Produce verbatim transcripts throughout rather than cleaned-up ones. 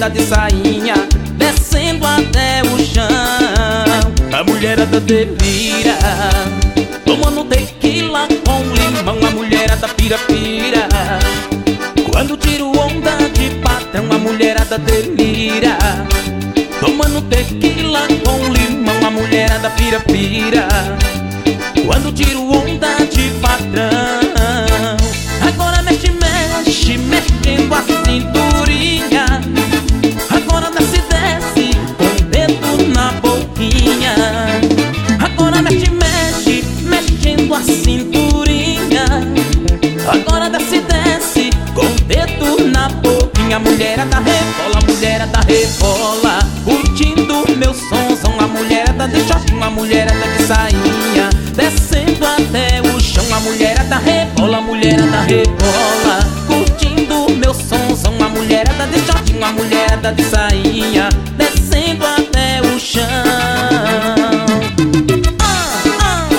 mulherada de sainha, descendo até o chão. A mulherada delira, tomando tequila com limão. A mulherada pira-pira, quando tiro onda de patrão. A mulherada delira, tomando tequila com limão. A mulherada pira-pira, quando tiro onda de patrão. Agora mexe, mexe, mexendo a cinturinha. Agora desce, desce, com o dedo na boquinha. Agora mexe, mexe, mexendo a cinturinha. Agora desce, desce, com o dedo na boquinha. A mulherada rebola, a mulherada rebola, curtindo meu sonzão. A mulherada de shortinho, a mulherada de sainha, descendo até o chão. A mulherada rebola, a mulherada rebola, curtindo meu sonzão. A mulherada de shortinho, a mulherada de sainha, descendo até o chão. Ah, ah.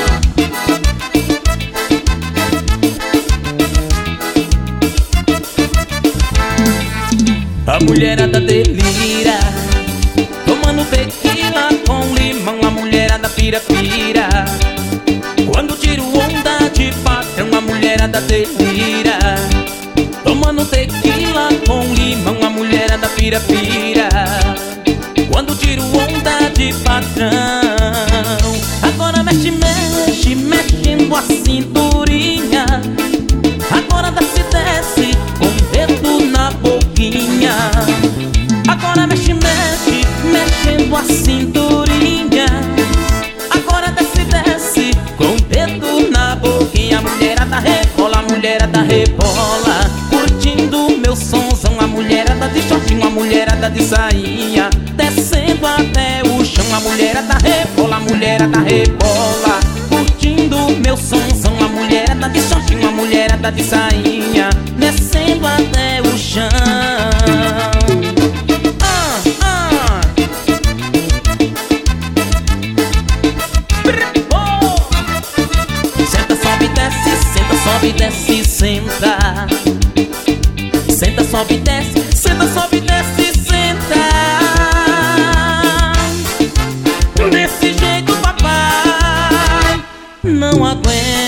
A mulherada delira, tomando tequila com limão. A mulherada pira-pira, quando tiro onda de patrão. A mulherada delira, tomando tequila com limão. A mulherada pira-pira, quando tiro onda de patrão. Agora mexe, mexe, mexendo a cinturinha. Agora desce, desce, com o dedo na boquinha. Agora mexe, mexe, mexendo a cinturinha. Agora desce, desce, com o dedo na boquinha. A mulherada rebola, a mulherada rebola, curtindo meu sonzão. A mulherada de shortinho, a mulherada de sainha, descendo até o chão. A mulherada rebola, a mulherada rebola, curtindo meu sonzão. A mulherada de shortinho, a mulherada de sainha, descendo até o chão. Sobe, desce, senta. Senta, sobe, desce, senta, sobe, desce, senta. Desse jeito papai não aguenta.